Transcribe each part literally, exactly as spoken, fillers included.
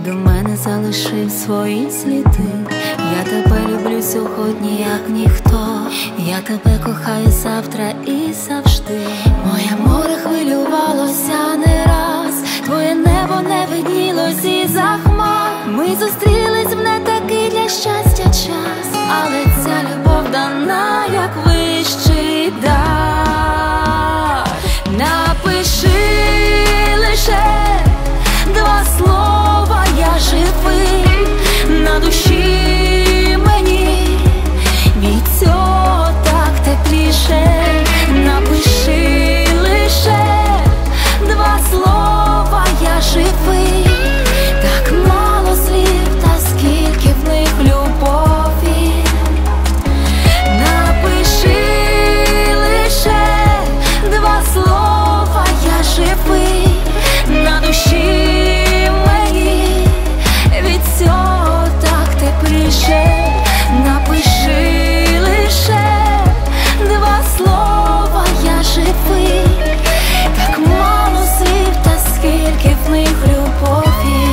до мене залишив свої сліди. Я тебе люблю сьогодні, як ніхто. Я тебе кохаю завтра і завжди. Моє море хвилювалося не раз, твоє небо не виднілось із-за хмар. Ми зустрілись в не такий для щастя час, але ця любов дана, як вищий дар. Напиши лише два слова, я живий, на душі мені від цього так тепліше. Напиши лише два слова, я живий, так мало слів, та скільки в них любові. Напиши лише два слова, я живий, на душі мені від цього так тепліше. Напиши лише два слова, я живий, так мало слів, та скільки в них любові.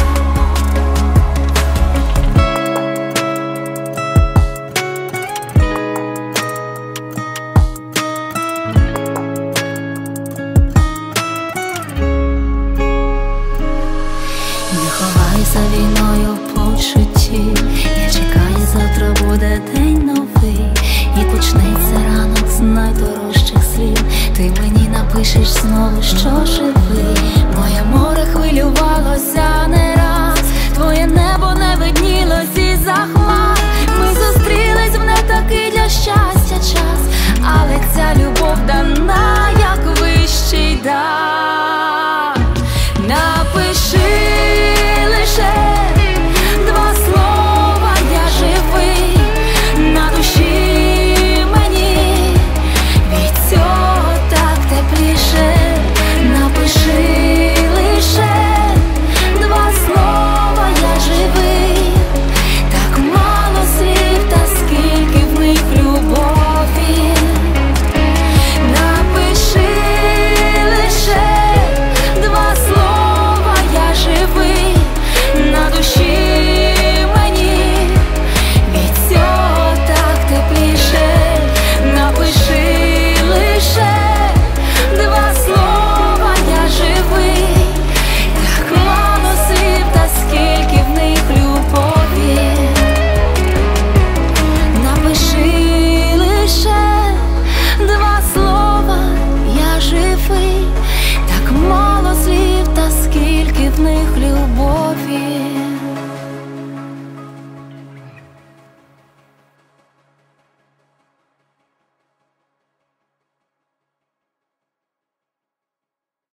Не ховайся війною в почутті, я чекаю, завтра буде день новий, і почнеться ранок з найдорожчих слів. Ти мені напишеш знову, що живий. Моє море хвилювалося не раз, твоє небо не виднілось із-за хмар. Ми зустрілись в не такий для щастя час, але ця любов дана, як вищий дар. Напиши лише два слова, я живий, на душі мені від цього так тепліше. Напиши лише два слова, я живий, так мало слів, та скільки в них любові. Напиши лише два слова, я живий, на душі мені від цього так тепліше. Напиши лише два слова, я живий, так мало слів, та скільки в них любові. Напиши лише два слова, я живий, так мало слів, та скільки в них любові.